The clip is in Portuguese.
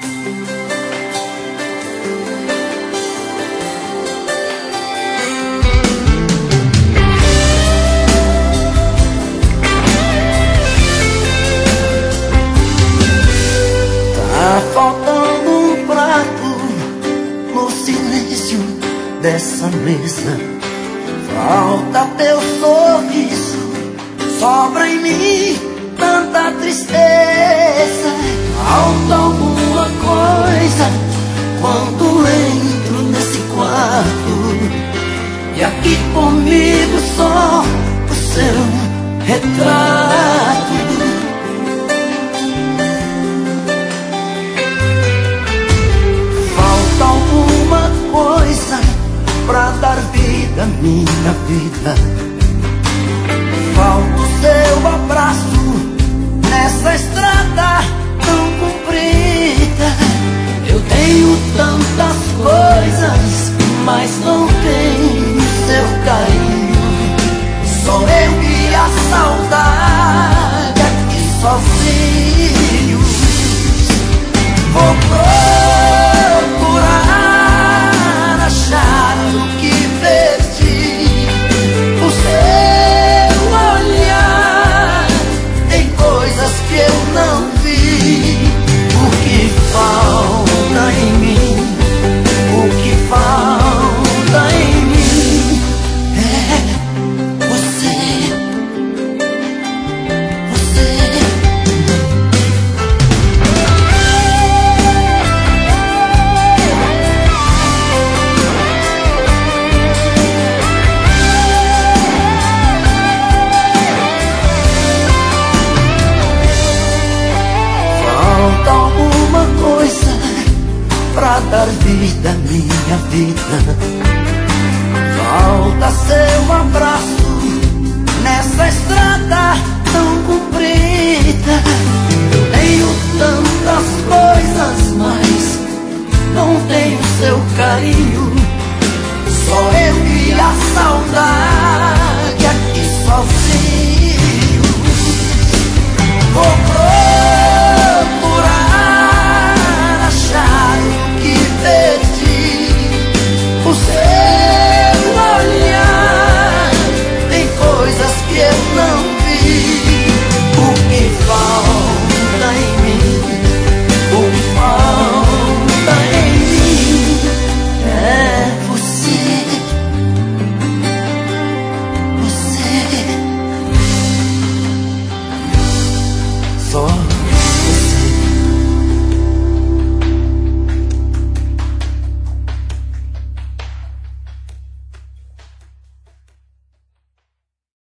Tá faltando um prato no silêncio dessa mesa. Falta teu sorriso, sobra em mim tanta tristeza. Falta alguma coisa quando entro nesse quarto, e aqui comigo só o seu retrato. Falta alguma coisa pra dar vida à minha vida. Falta o seu abraço nessa estrada tão comprida. Eu tenho tantas coisas, mas não tenho seu carinho. Sou eu e a saudade aqui sozinho. Vou procurar achar o que perdi. O seu olhar tem coisas que eu não vi. O que falta em mim, o que falta em mim é você, você. Falta alguma coisa pra dar vida à minha vida. Falta seu abraço nessa estrada